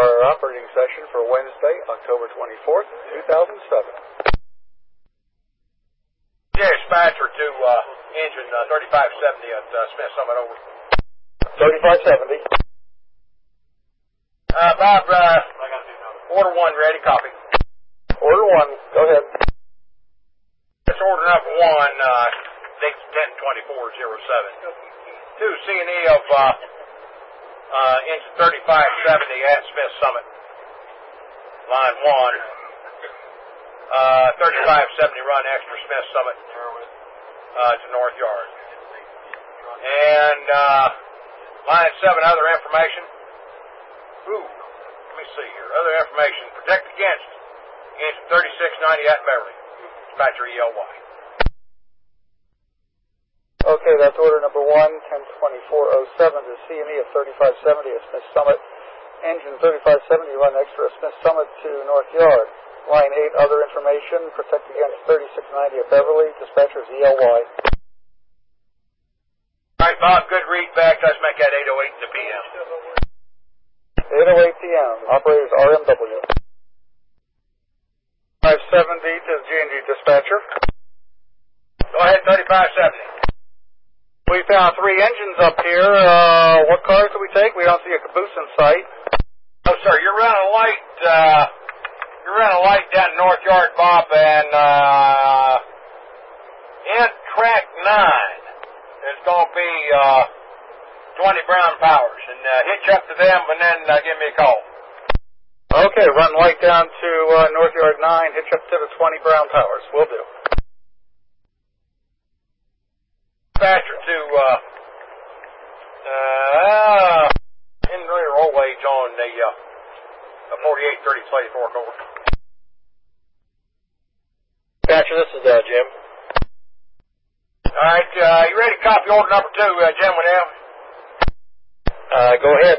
our operating session for Wednesday, October 24th, 2007. Dispatcher to engine 3570 at Smith Summit, over. 3570. Bob, order 1 ready, copy. Order 1, go ahead. It's order number 1, date 10/24/07. To C&E of engine 3570 at Smith Summit, line 1. 3570 run extra Smith Summit to North Yard. And line 7, other information. Let me see here. Other information. Protect against engine 3690 at Beverly. Dispatcher ELY. Okay, that's order number 1, 10/24/07 to C&E of 3570 at Smith Summit. Engine 3570 run extra Smith Summit to North Yard. Line 8, other information. Protect against 3690 at Beverly. Dispatcher's ELY. All right, Bob, good read back. Let's make that 8:08 in the p.m. 8:08 p.m. Operators RMW. 570 to the G&G dispatcher. Go ahead, 3570. We found 3 engines up here. What cars do we take? We don't see a caboose in sight. Oh, sir, you're running light down to North Yard, Bob, and in track 9 is going to be 20 Brown Powers, and hitch up to them and then give me a call. Okay, run light down to North Yard 9, hitch up to the 20 Brown Powers. Will do. Dispatcher to didn't really roll wage on the 4830 Slade Fork, over. Dispatcher, this is Jim. All right, you ready to copy order number 2, Jim Winnell? Go ahead.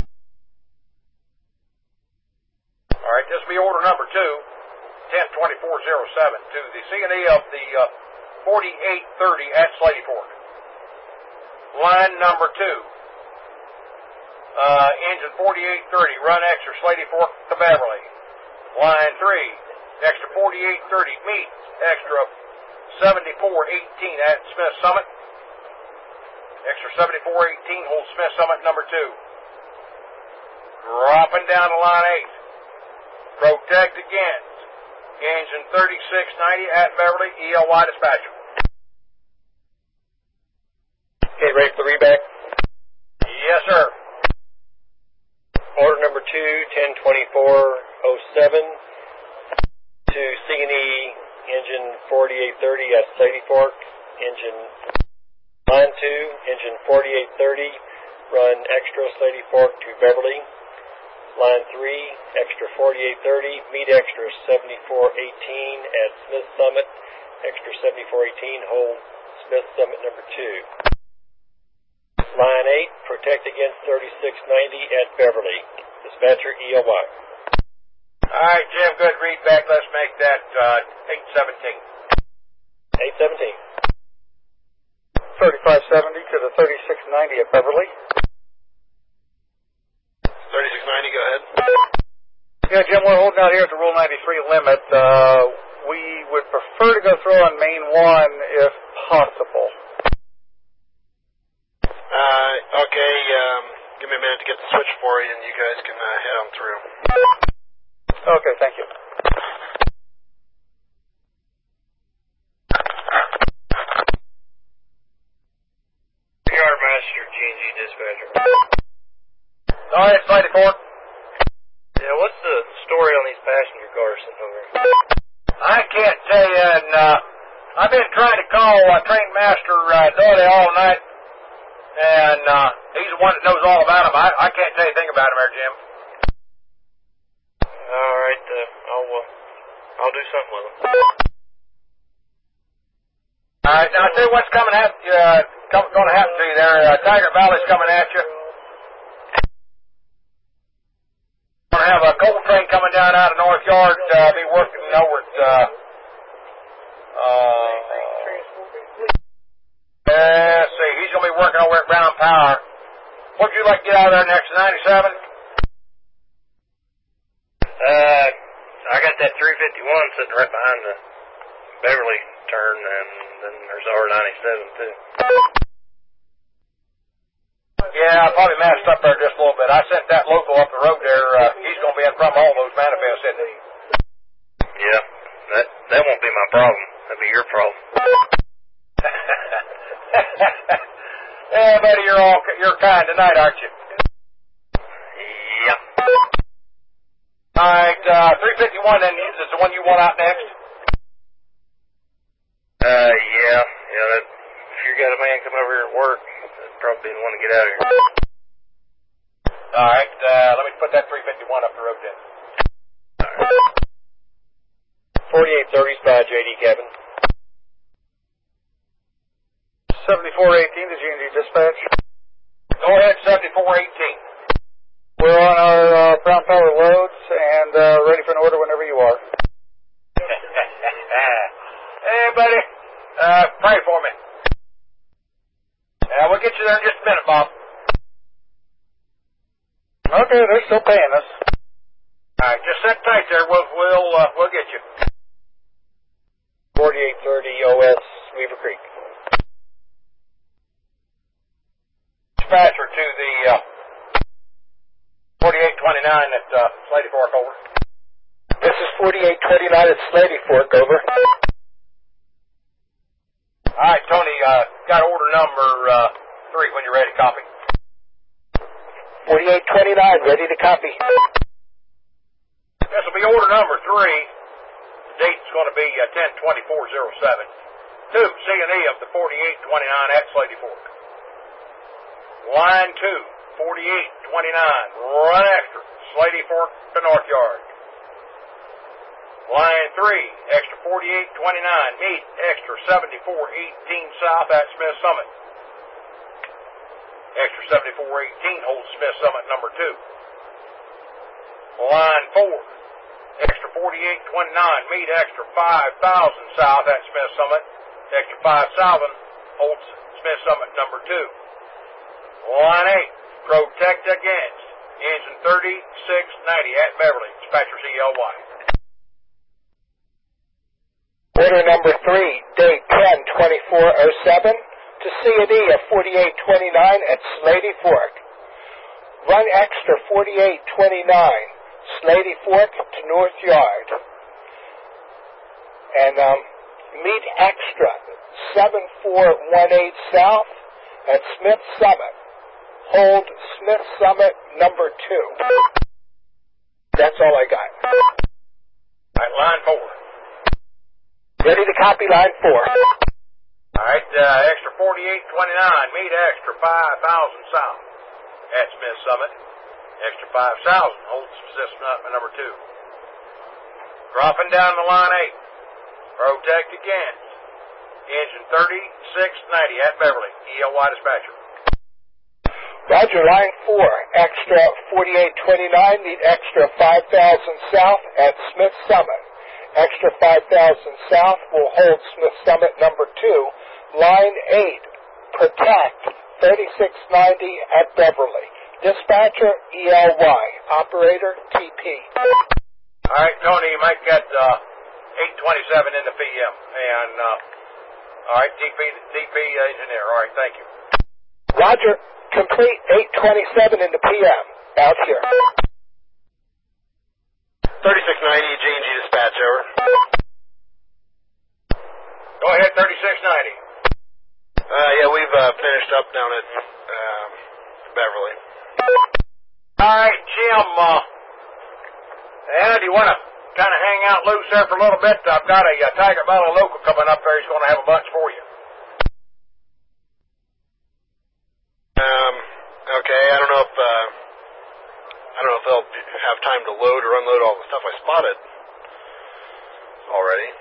All right, this will be order number 2, 10/24/07 to the C&E of the 4830 at Slady Fork. Line number 2. Engine 4830, run extra Slady Fork to Beverly. Line 3, extra 4830, meet extra 7418 at Smith Summit. Extra 7418 holds Smith Summit number 2. Dropping down to line 8. Protect against engine 3690 at Beverly, ELY dispatcher. Okay, ready for the readback? Yes, sir. Order number 2, 10/24/07 to C&E engine 4830 at Slady Fork. Engine line 2, engine 4830, run extra Slady Fork to Beverly. Line 3, extra 4830, meet extra 7418 at Smith Summit. Extra 7418, hold Smith Summit number 2. Line 8, protect against 3690 at Beverly. Dispatcher ELY. All right, Jim, good read back. Let's make that 817. 817. 3570 to the 3690 at Beverly. 3690, go ahead. Yeah, Jim, we're holding out here at the Rule 93 limit. We would prefer to go through on main 1 if possible. Okay, give me a minute to get the switch for you, and you guys can head on through. Okay, thank you. Yardmaster, G&G dispatcher. All right, Slady Fork. Yeah, what's the story on these passenger cars sitting over here? I can't tell you, and I've been trying to call Train Master Doyle all night, and he's the one that knows all about them. I can't tell you anything about them there, Jim. All right, I'll do something with them. All right, now I'll tell you what's going to happen to you there. Tiger Valley's coming at you. We're going to have a coal train coming down out of North Yard, be working over at, let's see, he's going to be working over at Brown Power. Would you like to get out of there next to 97? sitting right behind the Beverly turn, and then there's R97 too. Yeah, I probably messed up there just a little bit. I sent that local up the road there. He's going to be in front of all those manifests, isn't he? Yeah, that won't be my problem. That'll be your problem. Yeah, buddy, you're kind tonight, aren't you? Yeah. All right, 351 then is the one you want out next. Yeah. If you got a man come over here at work, that'd probably be the one to get out of here. All right, let me put that 351 up the road then. All right. 4830's by JD Cabin. 7418 to G&G Dispatch. Go ahead, 7418. We're on our Brown Power loads and ready for an order whenever you are. Hey, buddy, pray for me. We'll get you there in just a minute, Bob. Okay, they're still paying us. All right, just sit tight there. We'll get you. 4830 OS Weaver Creek. Dispatcher to the 4829 at Slady Fork, over. This is 4829 at Slady Fork, over. All right, Tony, got order number 3 when you're ready to copy. 4829, ready to copy. This will be order number 3. The date's going to be 10/24/07. To C&E of the 4829 at Slady Fork. Line 2, 4829, run extra, Slady Fork to North Yard. Line 3, extra 4829, meet extra 7418 south at Smith Summit. Extra 7418 holds Smith Summit number 2. Line 4, extra 4829, meet extra 5000 south at Smith Summit. Extra 5000 holds Smith Summit number 2. Line 8, protect against, engine 3690 at Beverly, dispatcher CLY. Order number 3, date 10/24/07 to C&E of 4829 at Slady Fork. Run extra 4829, Slady Fork to North Yard. And meet extra 7418 south at Smith Summit. Hold Smith Summit number 2. That's all I got. All right, line 4. Ready to copy line 4. All right, extra 4829, meet extra 5000 south at Smith Summit. Extra 5000 holds Smith Summit number 2. Dropping down the line 8. Protect against, engine 3690 at Beverly, ELY dispatcher. Roger, line 4, extra 4829, meet extra 5000 south at Smith Summit. Extra 5000 south will hold Smith Summit number 2. Line 8, protect 3690 at Beverly. Dispatcher, ELY. Operator, TP. All right, Tony, you might get 827 in the PM. And, all right, TP engineer. All right, thank you. Roger. Complete 827 in the PM. Out here. 3690, G&G dispatch, over. Go ahead, 3690. Yeah, we've finished up down at Beverly. All right, Jim, Anna, do you want to kind of hang out loose there for a little bit? I've got a Tiger Valley local coming up there. He's going to have a bunch for you. Okay, I don't know if they'll have time to load or unload all the stuff I spotted already.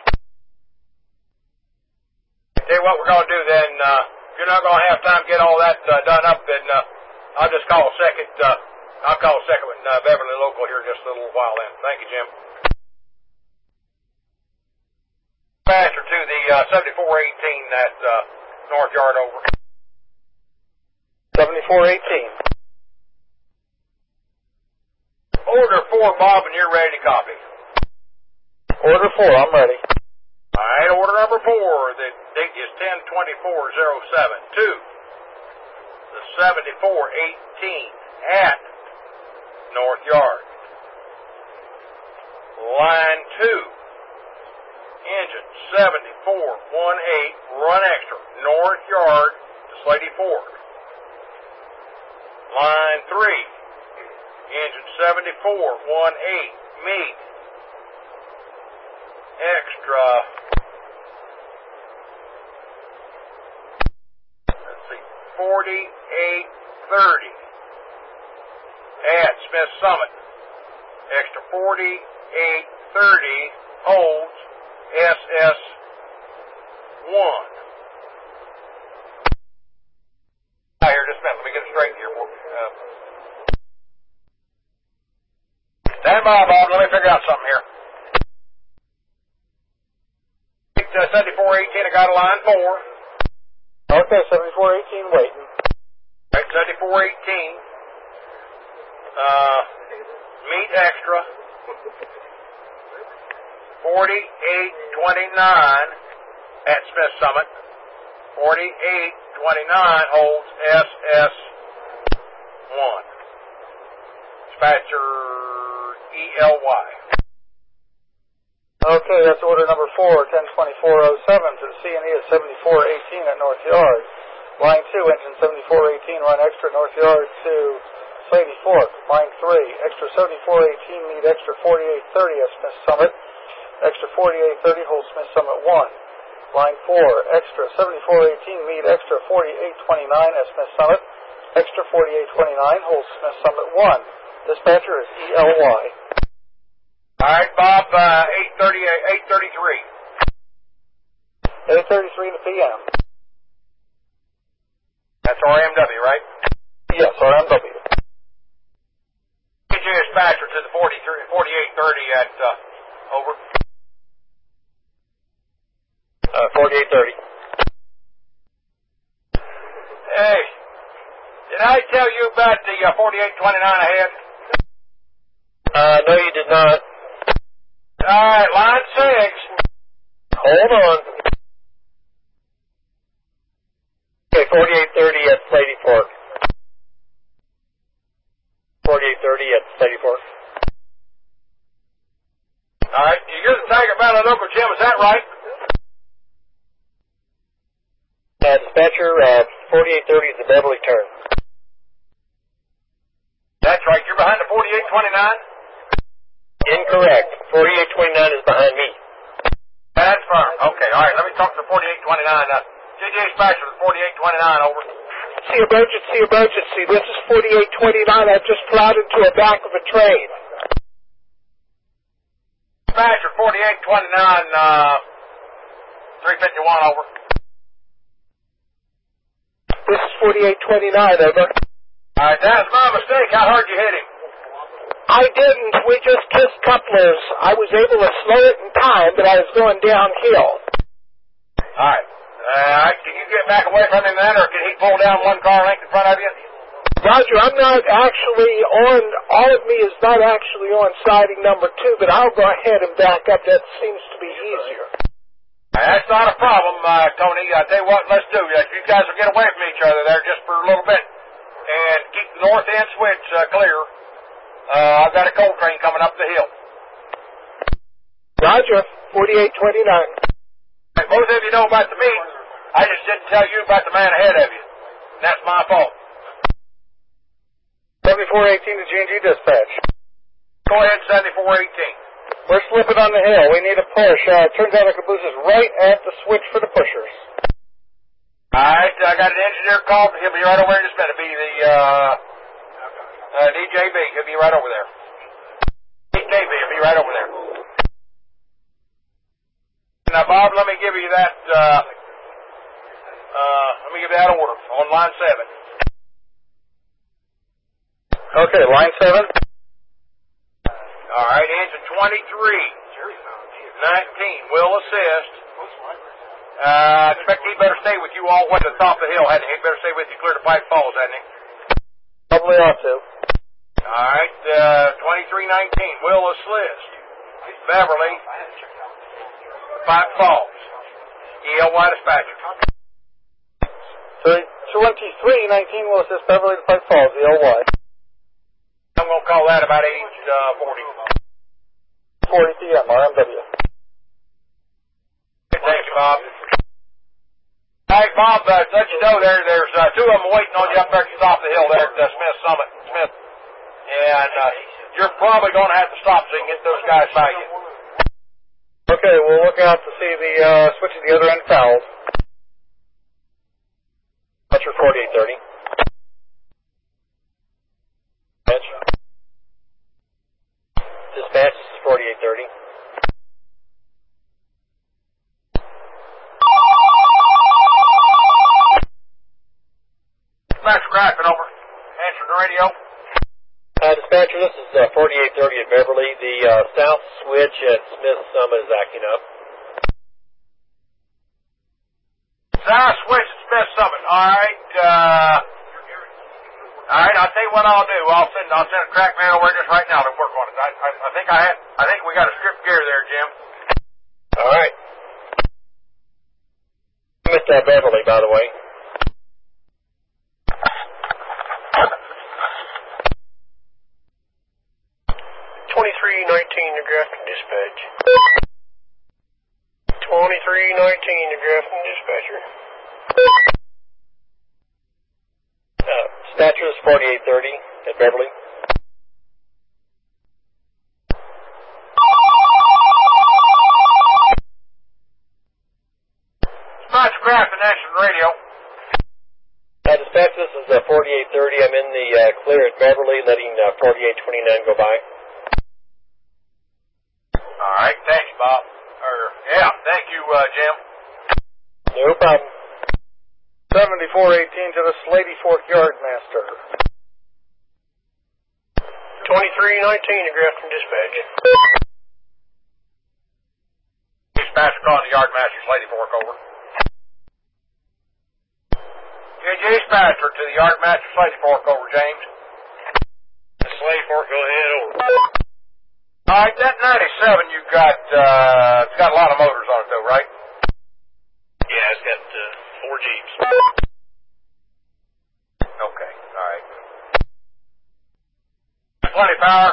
Tell you what we're going to do then. If you're not going to have time to get all that done up, then I'll just call a second. I'll call a second with Beverly local here just a little while then. Thank you, Jim. Dispatcher to the 7418 at North Yard, over. 7418. Order 4, Bob, and you're ready to copy. Order 4, I'm ready. All right, order number 4. The date is 10/24/07 to the 7418 at North Yard. Line 2, engine 7418, run extra, North Yard to Slady Fork. Line 3, engine 7418, meet extra, let's see, 4830 at Smith Summit. Extra 4830 holds SS1. Here, just a minute. Let me get it straight here. Stand by, Bob. Let me figure out something here. 7418, I got a line 4. Okay, 7418 waiting. Right, 7418. Meet extra. 4829 at Smith Summit. 4829 holds SS1. Dispatcher ELY. Okay, that's order number 4, 10/24/07 to the C&E at 7418 at North Yard. Line 2, engine 7418, run extra North Yard to Slady Fork. Line 3, extra 7418, meet extra 4830 at Smith Summit. Extra 4830 holds Smith Summit 1. Line 4, extra 7418, meet extra 4829 at Smith Summit. Extra 4829 holds Smith Summit 1. Dispatcher is ELY. All right, Bob, 833. 8:33 in the PM. That's RMW, right? Yes, RMW. Get your dispatcher to the 4830 at, over. 4830. Hey, did I tell you about the 4829 ahead? No, you did not. All right, line 6. Hold on. Okay, 4830 at Slady Fork. 4830 at Slady Fork. All right, you're the Tiger Valley local, Jim, is that right? Dispatcher, 4830 is the Beverly turn. That's right, you're behind the 4829? Incorrect. 4829 is behind me. That's firm. Okay, all right, let me talk to the 4829. JJ Dispatcher, the 4829, over. See emergency. This is 4829. I've just plowed into the back of a train. Dispatcher, 4829, 351, over. This is 4829, over. All right, that's my mistake. How hard you hit him? I didn't. We just kissed couplers. I was able to slow it in time, but I was going downhill. All right. Can you get back away from him then, or can he pull down one car length in front of you? Roger, I'm not actually on, all of me is not actually on siding number 2, but I'll go ahead and back up. That seems to be easier. That's not a problem, Tony. I tell you what, let's do. You guys will get away from each other there just for a little bit, and keep the north end switch clear. I've got a coal train coming up the hill. Roger, 4829. Both of you know about the meet. I just didn't tell you about the man ahead of you. And that's my fault. 7418 to G&G dispatch. Go ahead, 7418. We're slipping on the hill. We need a push. Turns out our caboose is right at the switch for the pushers. All right, I got an engineer called. He'll be right over here in just a minute. It'll be the DJB. He'll be right over there. DJB will be right over there. Now, Bob, let me give you that. Let me give you that order on line 7. Okay, line 7. All right, engine 2319 will assist. I expect he better stay with you all the way to the top of the hill, hadn't he? He better stay with you clear to Pike Falls, hadn't he? Probably ought to. All right, 2319 will assist. Beverly Pipe Falls. ELY dispatcher. 2319 will assist Beverly to Pipe Falls, ELY. I'm going to call that about 8:40. 40 p.m., RMW. Thank you, Bob. Hey, Bob, let you know there's two of them waiting on you up there at the top of the hill there at Smith Summit. Smith. And you're probably going to have to stop so you can get those guys by you. Okay, we'll look out to see the switch at the other end fouled. Dispatcher 4830. Dispatch 4830. Dispatcher Grafton, over. Answer the radio. Dispatcher, this is 4830 at Beverly. The south switch at Smith Summit is acting up. South switch at Smith Summit. All right, I'll tell you what I'll do. I'll send a track man over just right now to work on it. I think we got a strip gear there, Jim. All right. I'm at Beverly, by the way. to Grafton Dispatch. 2319 to Grafton Dispatcher. Dispatcher is 4830 at Beverly. Dispatch Grafton, answer the radio. Dispatch, this is 4830. I'm in the clear at Beverly, letting 4829 go by. All right, thanks, Bob. Thank you, Jim. No problem. 7418 to the Slady Fork Yardmaster. 2319 to Grafton Dispatch. Dispatcher calling the Yardmaster, Slady Fork, over. Dispatcher to the Yardmaster, Slady Fork, over, James. Slady Fork, go ahead, over. All right, that 97 you got, it's got a lot of motors on it, though, right? Yeah, it's got 4 Jeeps. Okay, all right. Plenty of power?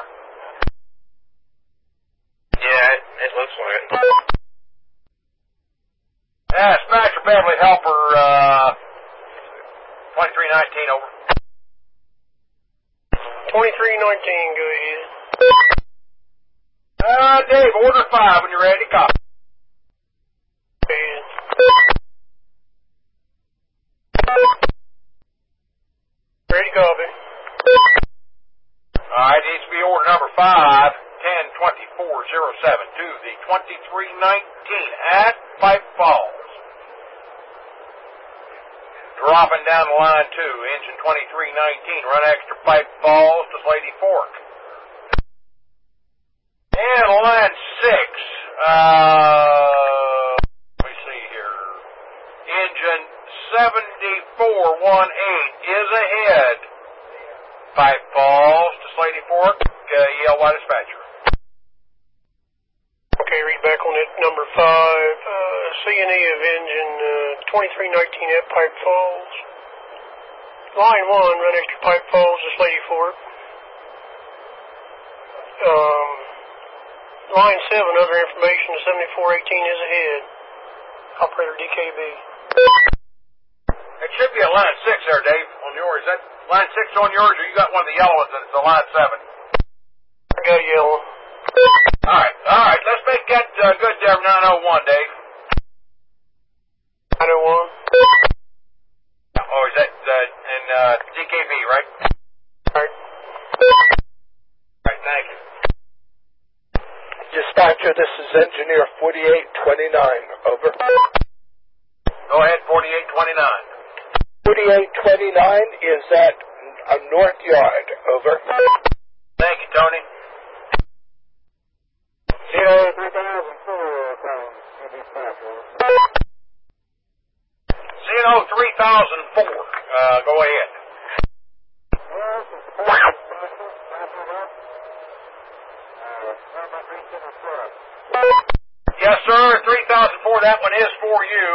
Yeah, it looks like it. Dispatcher Beverly Helper, 2319, over. 2319, go ahead. Dave, order 5 when you're ready. Copy. Ready, copy. All right, needs to be order number 5, 102407 to the 2319 at Pipe Falls. Dropping down the line 2, engine 2319, run extra Pipe Falls to Slady Fork. And line 6, let me see here, engine 7418 is ahead. Pipe Falls to Slady Fork, ELY dispatcher. Okay, read back on it. Number 5, C&E of engine 2319 at Pipe Falls. Line 1, run extra Pipe Falls to Slady Fork. Line 7, other information, 7418 is ahead. Operator DKB. It should be a line 6 there, Dave, on yours. Is that line 6 on yours, or you got one of the yellow ones and it's a line 7? I got a yellow. All right, let's make that good there, 901, Dave. 901. Oh, is that in DKB, right? All right. All right, thank you. Dispatcher, this is engineer 4829, over. Go ahead, 4829. 4829 is at North Yard, over. Thank you, Tony. 3004, CNO 3004, go ahead. Yes, sir, 3004 that one is for you.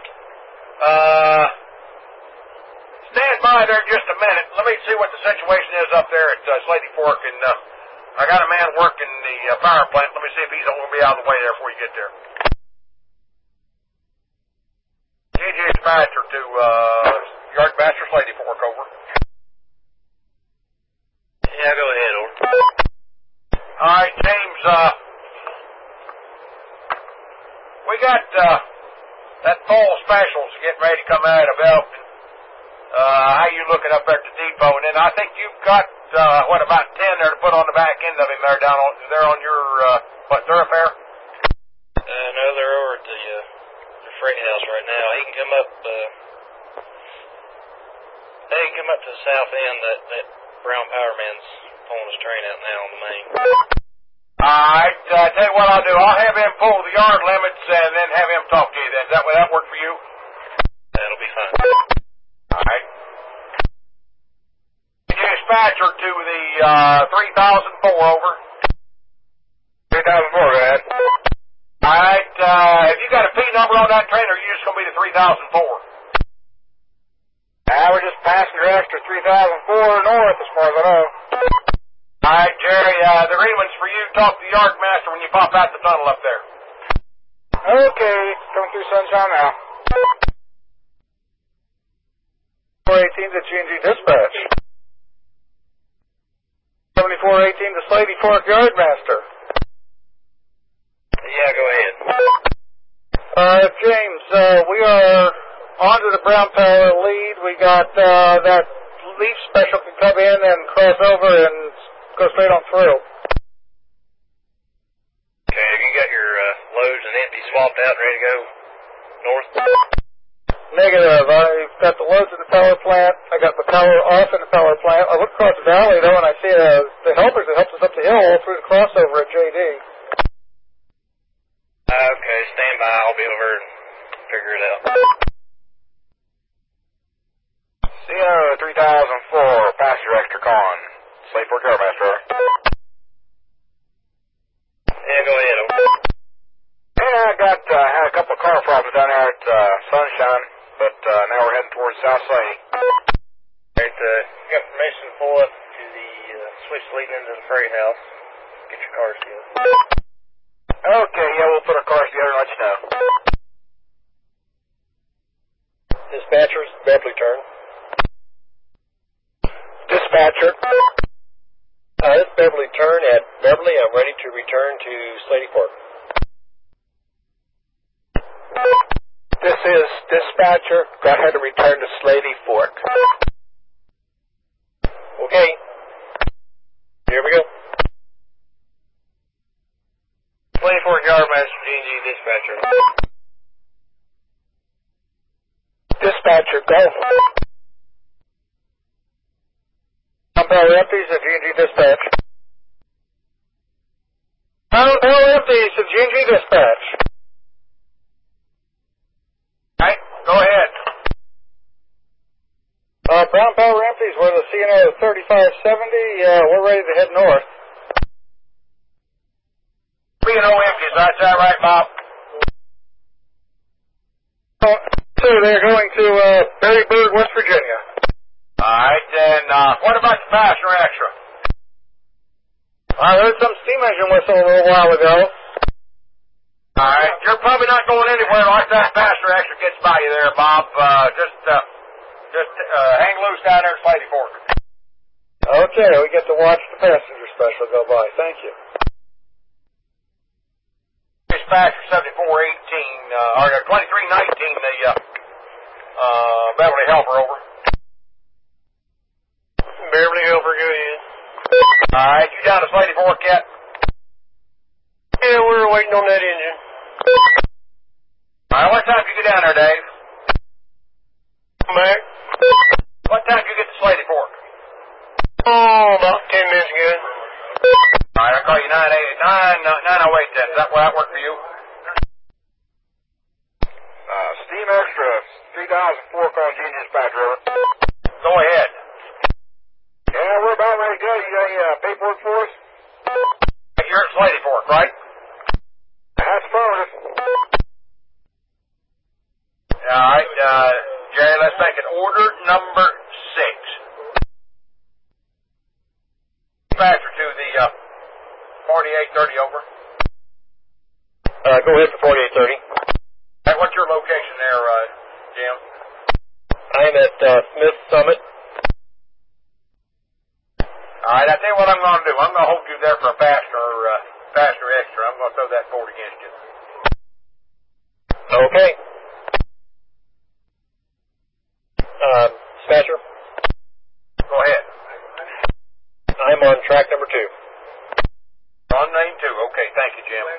Stand by there just a minute. Let me see what the situation is up there at Slady Fork, and I got a man working the power plant. Let me see if he's going to be out of the way there before you get there. GG dispatcher to Yardmaster Slady Fork, over. Yeah, go ahead, over. All right, James, we got that fall specials getting ready to come out of Elkton. How you looking up there at the depot? And then I think you've got, about 10 there to put on the back end of him there down on your, thoroughfare? No, they're over at the freight house right now. He can come up, to the south end. That brown power man's pulling his train out now on the main. Alright, tell you what I'll do. I'll have him pull the yard limits and then have him talk to you then. Will that work for you? That'll be fine. Alright. Dispatcher to the 3004, over. 3004, go ahead. Alright, have you got a P number on that train, or are you just going to be the 3004? We're just passenger extra 3004 north as far as I know. Alright, Jerry, the Reedman's for you. Talk to the Yardmaster when you pop out the tunnel up there. Okay, coming through Sunshine now. 418 to G&G Dispatch. 7418 to Slady Fork Yardmaster. Yeah, go ahead. James, we are onto the Brown Power lead. We got that leaf special can come in and cross over and go straight on through. Okay, have you got your loads and empty swapped out and ready to go north? Negative. I've got the loads in the power plant. I got the power off in the power plant. I look across the valley, though, and I see the helpers that helped us up the hill all through the crossover at JD. Okay, stand by. I'll be over and figure it out. CO 3004, passenger extra con. Slady Fork Yardmaster. Yeah, go ahead. Yeah, I had a couple of car problems down there at Sunshine, but now we're heading towards South Slady. Alright, you got permission to pull up to the switch leading into the freight house. Get your cars together. Okay, yeah, we'll put our cars together and let you know. Dispatchers, Beverly turn. Dispatcher. This is Beverly turn at Beverly. I'm ready to return to Slady Fork. This is Dispatcher. Go ahead and return to Slady Fork. Okay. Here we go. Slady Fork Yardmaster, G&G Dispatcher. Dispatcher, go. Power empties at G&G Dispatch. Power empties at G&G Dispatch. Alright, go ahead. Brown Power empties. We're the CNO 3570. We're ready to head north. B&O empties, that's that right, Bob? So they're going to Berryburg, West Virginia. Alright, then, what about the passenger extra? I heard some steam engine whistle a little while ago. Alright, you're probably not going anywhere like that passenger extra gets by you there, Bob. Just hang loose down there at Slady Fork. Okay, we get to watch the passenger special go by. Thank you. Dispatcher 7418, or 2319, the Beverly Helper, over. Beverly Helper, go ahead. Alright, you down to Slady Fork yet? Yeah, we're waiting on that engine. Alright, what time did you get down there, Dave? Mac? What time did you get to Slady Fork? Oh, about 10 minutes ago. Alright, I'll call you 908 then. Does that work for you? Steam Extra 3004 calling G&G Dispatcher, over. Go ahead. Yeah, we're about ready to go. You got any paperwork for us? You're at Slady Fork, right? That's affirmative. order number 6. Dispatcher to the 4830, over. Go ahead for 4830. Hey, what's your location there, Jim? I'm at Smith Summit. All right, I tell you what I'm going to do. I'm going to hold you there for a faster extra. I'm going to throw that forward against you. Okay. Dispatcher? Go ahead. I'm on track number 2. On lane 2. Okay, thank you, Jim.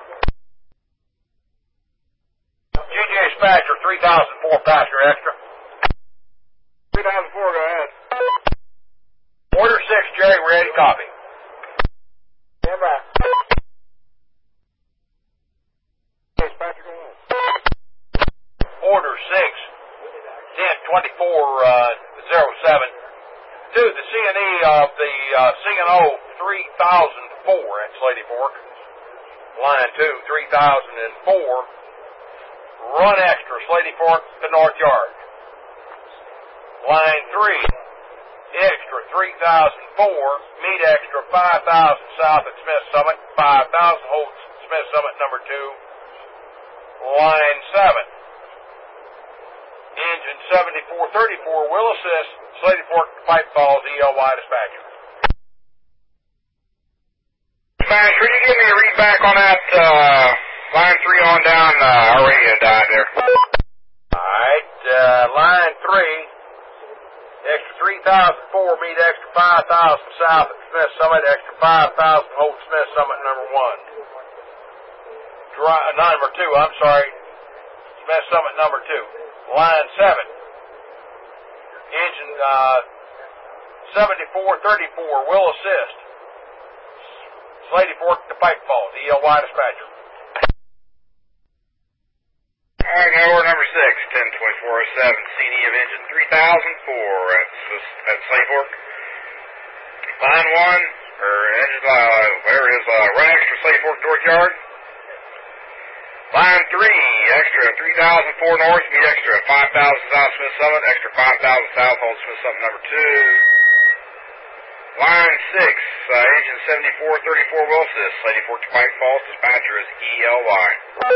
GJ Dispatcher, 3004 passenger extra. 3004, go ahead. Order 6, Jerry, ready, copy. Stand by. Dispatcher, go ahead. Order 6, 102407. To the C&E of the C&O 3004 at Slady Fork. Line 2, 3004. Run extra, Slady Fork to North Yard. Line 3, extra 3004, meet extra 5000 south at Smith Summit, 5000 holds Smith Summit number 2. Line 7, engine 7434 will assist Slady Fork to Pipe Falls, ELY dispatcher. Dispatch, could you give me a read back on that line 3 on down? Our radio died there. Alright, line 3, extra 3004, meet extra 5000 south at Smith Summit, extra 5000 hold Smith Summit number 1. Number 2, I'm sorry, Smith Summit number 2. Line 7, engine 7434 will assist Slady Fork to Pipe Falls, ELY dispatcher. Alright, got order number 6, 102407, CD of engine 3004 at Slady Fork. Line 1, or engine, whatever it is, run extra Slady Fork North Yard. Line 3, extra 3004 north, meet extra 5000 south Smith Summit, extra 5000 south hold Smith Summit number 2. Line 6, engine 7434 will assist Slady Fork to Pike Falls, dispatcher is ELY.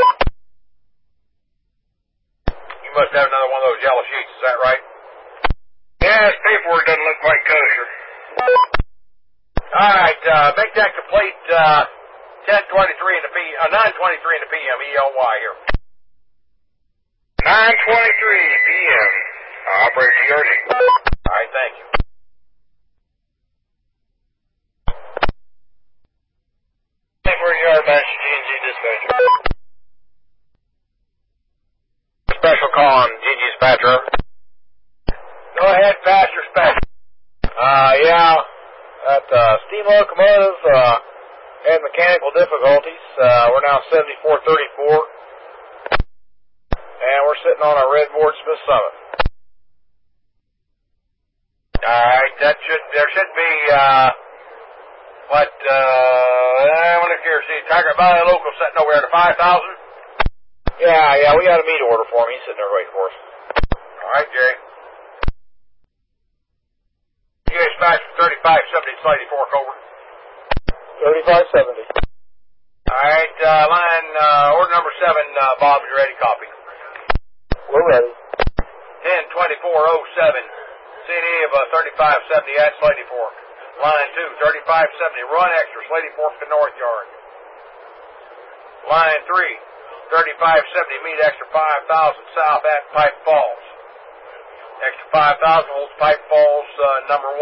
You must have another one of those yellow sheets, is that right? Yeah, this paperwork doesn't look quite kosher. Alright, make that complete, 9:23 in the PM, ELY here. 9:23 PM. Operator Jordy. Alright, thank you. Where you are, Master G&G dispatcher. Special call on GG dispatcher. Go ahead, Pastor Dispatcher. Yeah, that steam locomotive had mechanical difficulties. We're now 7434, and we're sitting on a red board Smith Summit. Alright, there should be, I want to hear, see, Tiger Valley local sitting over there to 5,000. Yeah, we got a meat order for him. He's sitting there waiting for us. Alright, Jerry. You dispatch 3570 Slady Fork, over. 3570. Alright, line, order number 7, Bob, you ready? Copy. We're ready. 102407, CD of 3570 at Slady Fork. Line 2, 3570, run extra, Slady Fork to North Yard. Line 3, 3570, meet extra 5,000 south at Pipe Falls. Extra 5,000 holds Pipe Falls, number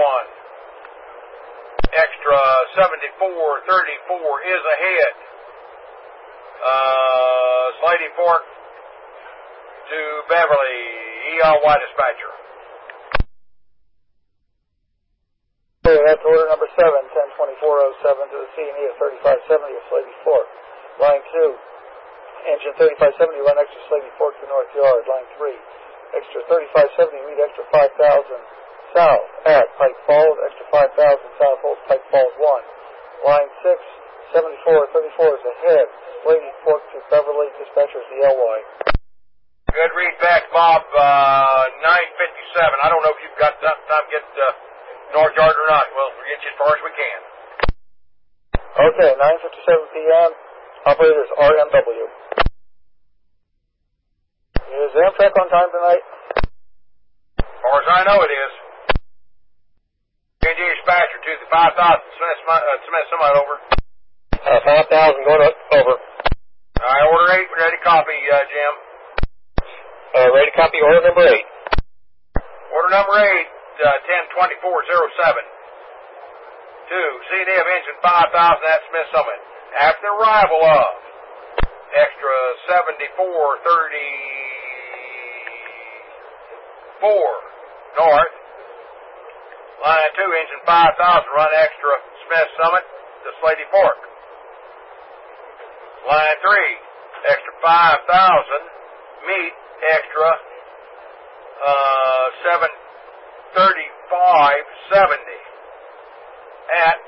1. Extra 7434 is ahead. Slady Fork to Beverly, ELY dispatcher. That's order number 7, 102407 to the C&E of 3570 of Slady Fork. Line 2, engine 3570, run extra Slady Fork to North Yard. Line 3, extra 3570, meet extra 5,000 south at Pike Falls, extra 5,000 south holds Pike Falls 1. Line 6, 7434 is ahead, Slady Fork to Beverly, dispatchers ELY. Good read back, Bob. 9:57. I don't know if you've got time to get North Yard or not. We'll get you as far as we can. Okay, 9:57 p.m. Operators RMW. Is Amtrak on time tonight? As far as I know, it is. J&J dispatcher to the 5,000 Smith Summit over. 5,000 going over. All right, order 8, ready to copy, Jim. Ready to copy order number 8. Order number 8, 10-2407. To C&E of engine 5,000 at Smith Summit. After the arrival of extra 7434 north. Line 2, engine 5,000, run extra Smith Summit to Slady Fork. Line 3, extra 5,000, meet extra 73570 at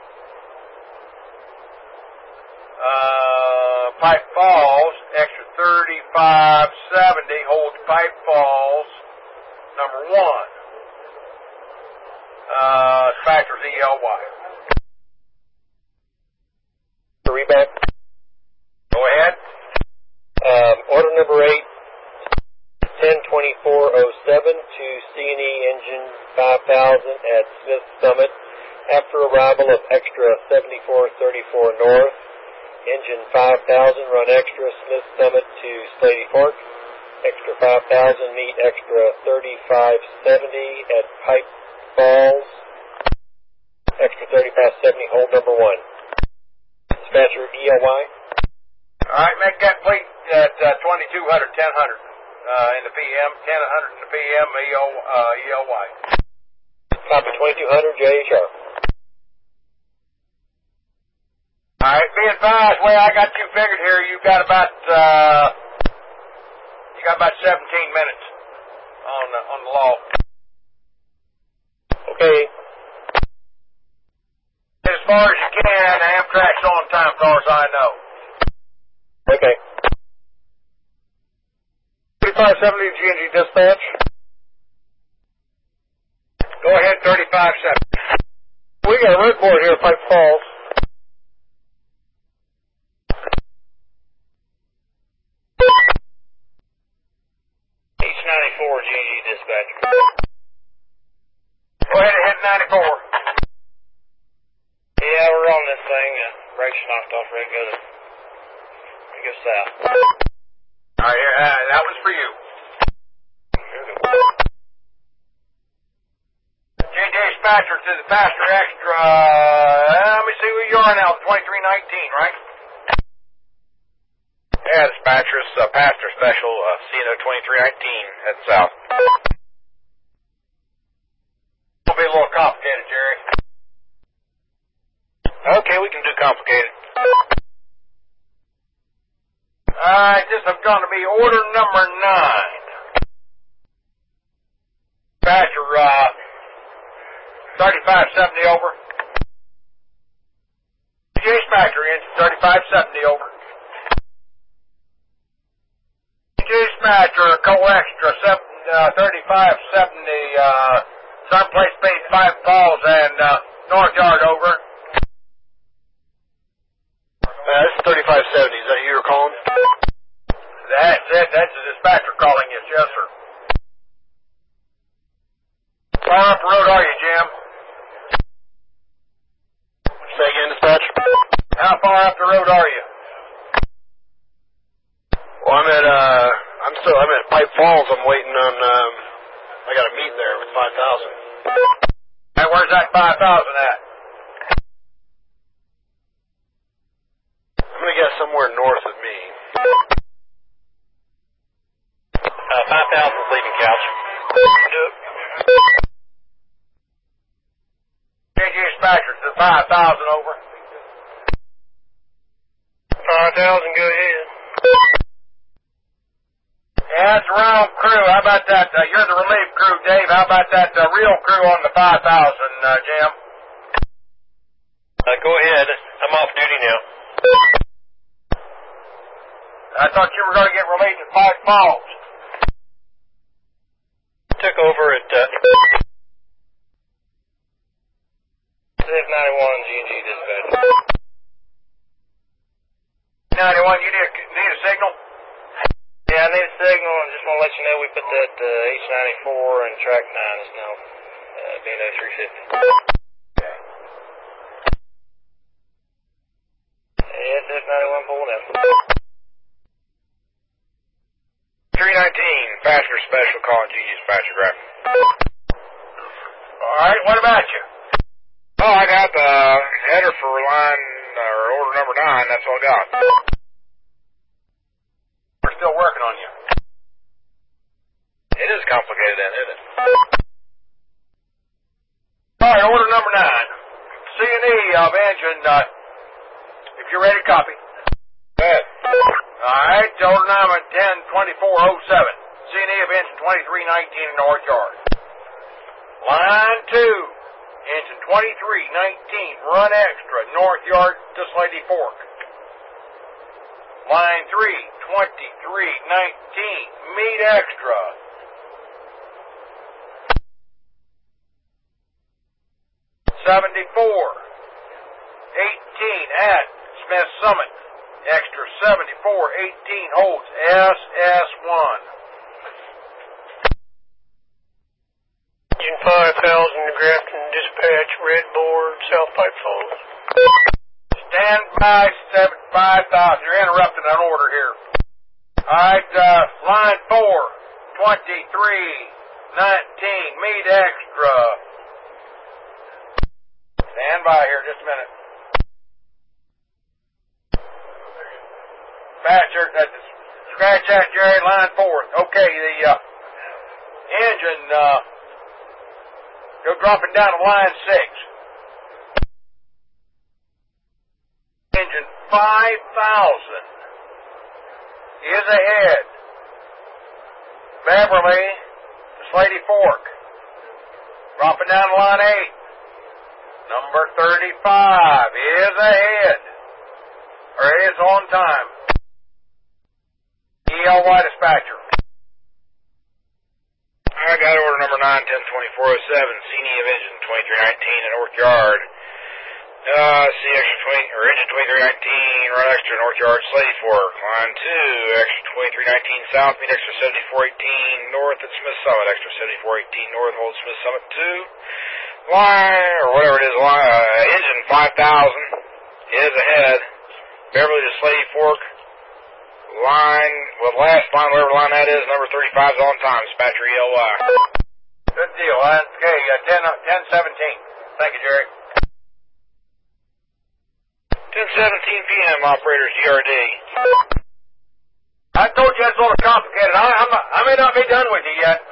Pipe Falls, extra 3570, hold Pipe Falls, number 1. Dispatcher's ELY. Reback. Go ahead. Order number 8, 10-2407 to C&E engine 5,000 at Smith Summit. After arrival of extra 7434 north, engine 5,000 run extra Smith Summit to Slady Fork. Extra 5,000 meet extra 3570 at Pipe Falls. Extra 3570 hold number 1. Dispatcher ELY. All right, make that complete at 2200, 1000 in the PM, 1000 in the PM, ELY. Copy 2200 JHR. All right, be advised, way I got you figured here, you've got about 17 minutes on the law. Okay. As far as you can, Amtrak's on time, as far as I know. Okay. 3570 G&G dispatch. Go ahead, 3570. We got a red board here at Pipe Falls. East 94 G&G dispatch. Go ahead and hit 94. Yeah, we're on this thing. Brakes knocked off. Ready to go south. All right, that was for you. J&J dispatcher to the faster extra. Let me see where you are now. 2319, right? Yeah, dispatcher, passenger special, CNO 2319, head south. It'll be a little complicated, Jerry. Okay, we can do complicated. Alright, this is going to be order number 9. Dispatcher, 3570 over. Dispatcher, engine 3570 over. Dispatcher, co-extra 3570, someplace between Pipe Falls and North Yard over. This is 3570. Is that you you're calling? That's it. That's the dispatcher calling you. Yes, sir. How far up the road are you, Jim? Say again, dispatch? How far up the road are you? Well, I'm at Pipe Falls. I'm waiting on, I got a meet there with 5,000. Hey, where's that 5,000 at? I'm going to guess somewhere north of me. 5,000's leaving couch. JJ dispatcher to 5,000 over. 5,000, go ahead. Yeah, it's a round crew. How about that? You're the relief crew, Dave. How about that real crew on the 5,000, Jim? Go ahead. I'm off duty now. I thought you were going to get relieved at Pipe Falls. took over at CF91 G&G dispatch. 91, you need a signal? Yeah, I need a signal, and just want to let you know we put that H94 and track 9 is now being 0350. SF91 pulling in. 319, passenger special calling GG dispatcher graph. Alright, what about you? Oh, I got the header for line, or order number 9, that's all I got. We're still working on you. It is complicated then, isn't it? Alright, order number 9. C&E of engine, if you're ready, copy. Go ahead. Alright, order number 102407. C&E of engine 2319 in North Yard. Line 2, engine 2319, run extra, North Yard to Slady Fork. Line 3, 2319, meet extra. $74.18 at Smith Summit. Extra $74.18 holds SS1. Engine 5000 to Grafton dispatch, red board, South Pipe Falls. Stand by 5000. You're interrupting an order here. Alright, line 4, 2319, meet extra. Stand by here just a minute. Patcher, scratch that, Jerry, line 4. Okay, the engine, go dropping down to line 6. Engine 5000 is ahead. Beverly to Slady Fork. Dropping down to line 8. Number 35 is ahead. Or is on time. ELY dispatcher. I got order number 9, 102407, C&E of engine 2319 in North Yard. Engine 2319, run extra North Yard, Slady Fork. Line 2, extra 2319 south, meet extra 7418 north at Smith Summit. Extra 7418 north, hold Smith Summit 2. Line, or whatever it is, engine 5000 is ahead. Beverly to Slady Fork. Line, last line, whatever line that is, number 35 is on time. Dispatcher ELY. Good deal. Okay, 10:17. Thank you, Jerry. 10:17 p.m. Operators GRD. I told you it's a little complicated. I may not be done with you yet.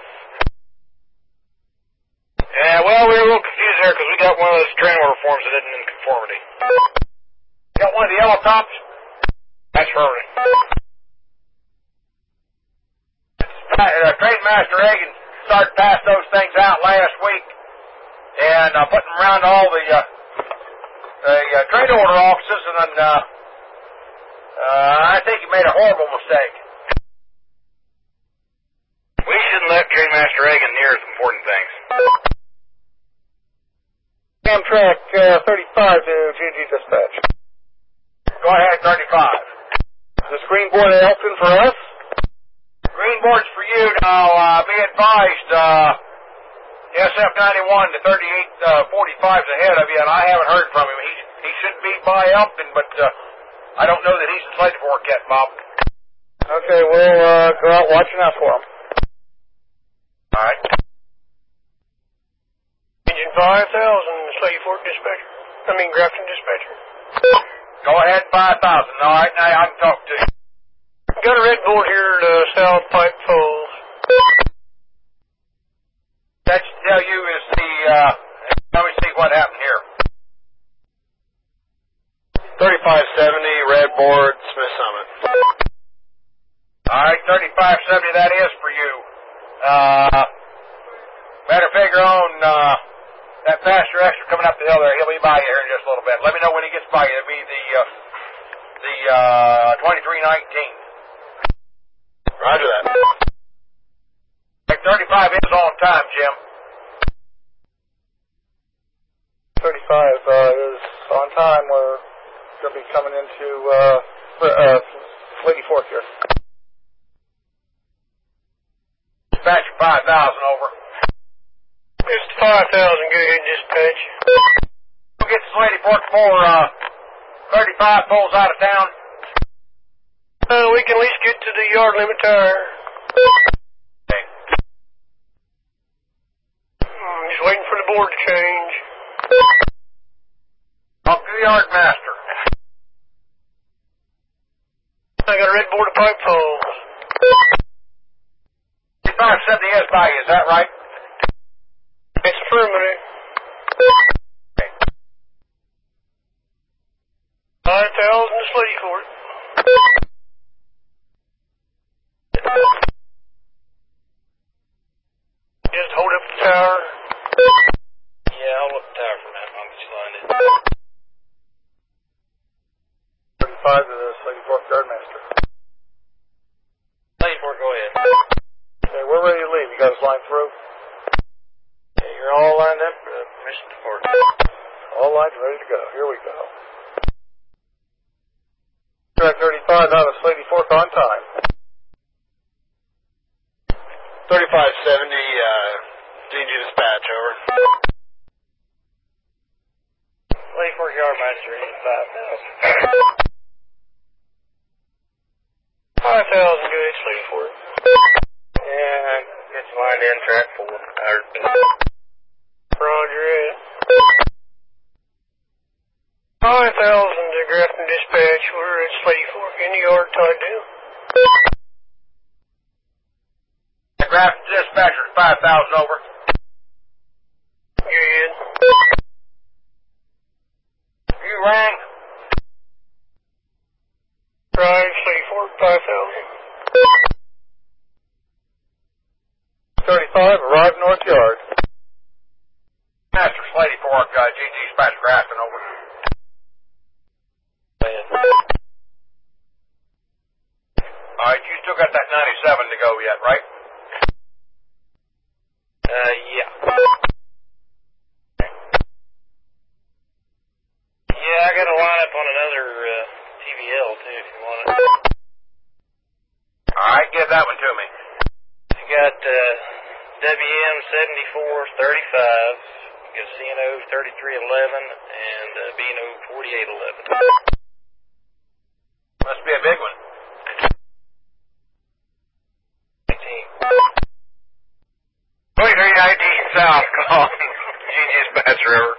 Yeah, well, we were a little confused there because we got one of those train order forms that isn't in conformity. Got one of the yellow tops? That's perfect. Train Master Egan started pass those things out last week and putting them around all the train order offices, and then I think he made a horrible mistake. We shouldn't let Train Master Egan near some important things. Amtrak 35 to GG dispatch. Go ahead, 35. The screen board at Elton for us. Green board's for you now. Be advised, SF91 to 3845's ahead of you, and I haven't heard from him. He should be by Elton, but I don't know that he's in Slady Fork yet, Bob. Okay, we'll go out watching out for him. All right. Engine 5000, Slady Fork dispatcher. Grafton dispatcher. Go ahead, 5,000. All right, now I can talk to you. Got a red board here to South Pipe Falls. That should tell you is the, let me see what happened here. 3570, red board, Smith Summit. All right, 3570, that is for you. Better figure on that faster extra coming up the hill there. He'll be by you here in just a little bit. Let me know when he gets by you. It'll be the 2319. Roger that. 35 is on time. is on time. We're going to be coming into Lady Fork here. Dispatch 5,000 over. It's 5,000. Go ahead and dispatch. We'll get to Lady Fork for 35 pulls out of town. We can at least get to the yard limit tire. Okay. Just waiting for the board to change. Talk to the yard master. I got a red board of pipe poles. 570 by you, is that right? It's affirmative. Okay. 5,000 to Lady Fork. Just hold up the tower. Yeah, I'll look the tower for that. I'll get you lined in. 35 to the Lady Fork Yardmaster. Lady Fork, go ahead. Okay, we're ready to leave. You guys line through? Yeah, you're all lined up for the mission depart. All lined and ready to go. Here we go. Track 35 out of Lady Fork on time. 3570, DG dispatch, over. Lady Fork Yardmaster, 5,000. 5,000. Go ahead, Lady Fork. Yeah, get you lined in, track 4. Roger it. 5,000 to Grafton dispatch. We're at Lady Fork in the yard tied down. Grafton dispatcher 5,000 over. Go ahead. You rang. Right, Lady Fork, 5,000. 35, arrive North Yard. Master Lady Fork, GG dispatch Grafton over. Alright, you still got that 97 to go yet, right? Yeah. Yeah, I got a lineup on another TVL too, if you want it. Alright, give that one to me. You got WM 7435, you got CNO 3311, and BNO 4811. Must be a big one. 2319 South, call GG dispatcher, over.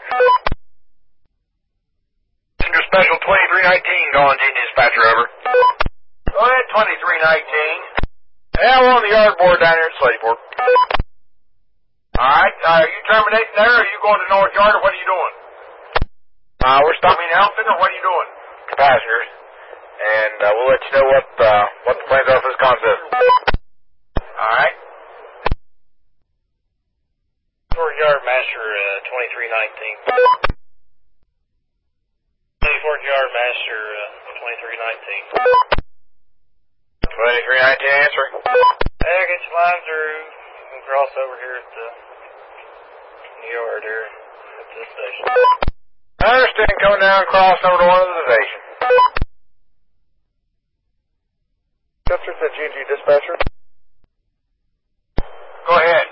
Messenger Special 2319, calling GG dispatcher, over. Go ahead, 2319. Yeah, we're on the yard board down here at Lady Fork. Alright, are you terminating there, or are you going to North Yard, or what are you doing? We're stopping Outfit, or what are you doing? passengers, and we'll let you know what the plans are for this contest. Alright. Fork Yardmaster 2319. Lady Fork Yardmaster 2319. 2319 answering. Yeah, get your line through. You can cross over here at the yard here at this station. I understand, coming down, cross over to one of the station. Chester to GG dispatcher. Go ahead.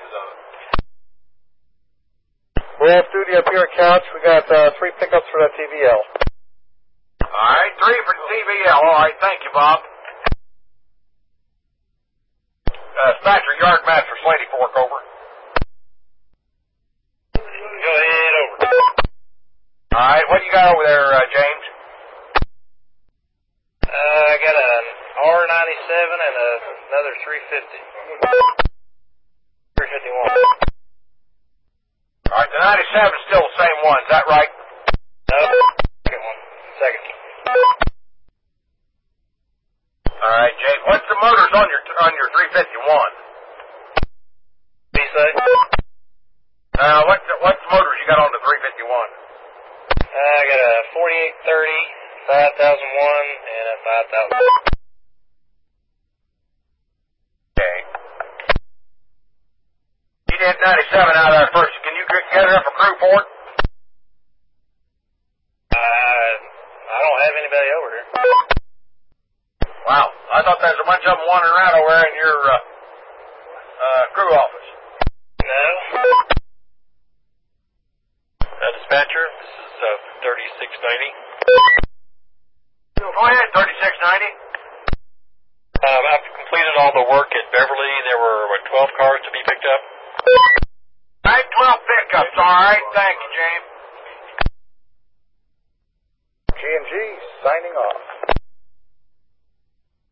We're off duty up here at Couch. We got 3 pickups for that TVL. Alright, 3 for the TVL. Alright, thank you, Bob. Dispatcher Yardmaster Lady Fork, over. Go ahead, over. Alright, what you got over there, James? I got an R97 and another 350. 351. Alright, the 97 is still the same one, is that right? No, second one. Second. Alright, James, what's the motors on your 351? What do you say? What's the motors you got on the 351? I got a 4830, 5001, and a 5000. Okay. You did 97 out of there first. Can you get up a crew for it? don't have anybody over here. Wow. I thought there was a bunch of them wandering around over there in your crew office. No. Dispatcher, this is 3690. Go ahead, 3690. I've completed all the work at Beverly. There were, 12 cars to be picked up? Right, 12 pickups. All right. Thank you, James.